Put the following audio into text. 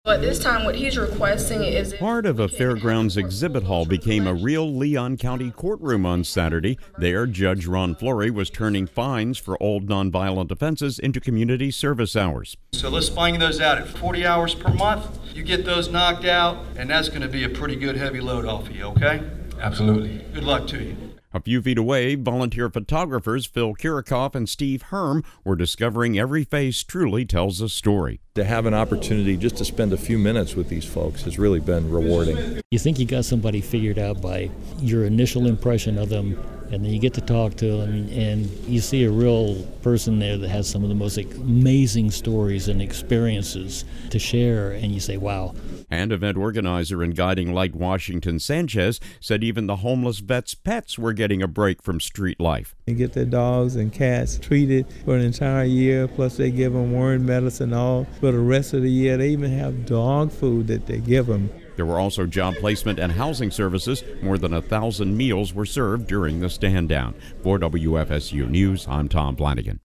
But this time what he's requesting is... Part of a fairgrounds exhibit hall became a real Leon County courtroom on Saturday. There, Judge Ron Flory was turning fines for old nonviolent offenses into community service hours. So let's fine those out at 40 hours per month. You get those knocked out, and that's going to be a pretty good heavy load off of you, okay? Absolutely. Good luck to you. A few feet away, volunteer photographers Phil Kirikoff and Steve Herm were discovering every face truly tells a story. To have an opportunity just to spend a few minutes with these folks has really been rewarding. You think you got somebody figured out by your initial impression of them, and then you get to talk to them, and you see a real person there that has some of the most amazing stories and experiences to share, and you say, wow. And event organizer and guiding light Washington Sanchez said even the homeless vets' pets were getting a break from street life. They get their dogs and cats treated for an entire year, plus they give them worm medicine all for the rest of the year. They even have dog food that they give them. There were also job placement and housing services. More than 1,000 meals were served during the stand down. For WFSU News, I'm Tom Flanagan.